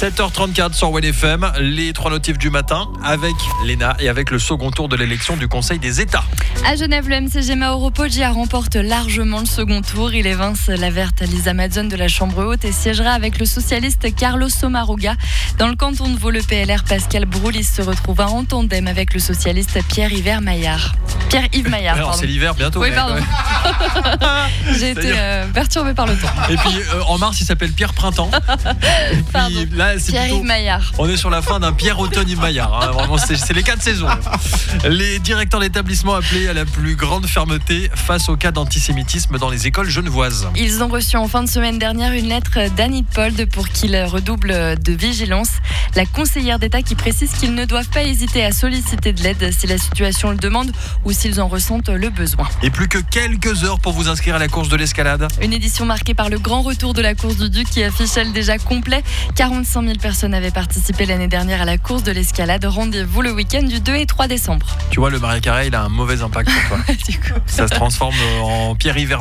7h34 sur WEL FM, les 3 notifs du matin avec Léna et avec le second tour de l'élection du Conseil des États. À Genève, le MCG Mauro Poggia remporte largement le second tour. Il évince la verte Lisa Madzon de la Chambre haute et siégera avec le socialiste Carlos Sommaruga. Dans le canton de Vaud, le PLR Pascal Broulis se retrouvera en tandem avec le socialiste Pierre-Yves Maillard. Alors c'est l'hiver bientôt. Oui, pardon. J'ai été perturbée par le temps. Et puis en mars, il s'appelle Pierre Printemps. Et puis Pardon. là, c'est Pierre-Yves plutôt... Maillard. On est sur la fin d'un Pierre Automne Yves Maillard. Hein. Vraiment, c'est les 4 saisons. Les directeurs d'établissement appelés à la plus grande fermeté face au cas d'antisémitisme dans les écoles genevoises. Ils ont reçu en fin de semaine dernière une lettre d'Annie Pold pour qu'ils redoublent de vigilance. La conseillère d'État qui précise qu'ils ne doivent pas hésiter à solliciter de l'aide si la situation le demande ou s'ils en ressentent le besoin. Et plus que quelques heures pour vous inscrire à la course de l'escalade. Une édition marquée par le grand retour de la course du Duc qui affiche elle déjà complet. 45 000 personnes avaient participé l'année dernière à la course de l'escalade. Rendez-vous le week-end du 2 et 3 décembre. Tu vois, le Maria Carré, il a un mauvais impact sur toi. Du coup. Ça se transforme en Pierre-Yves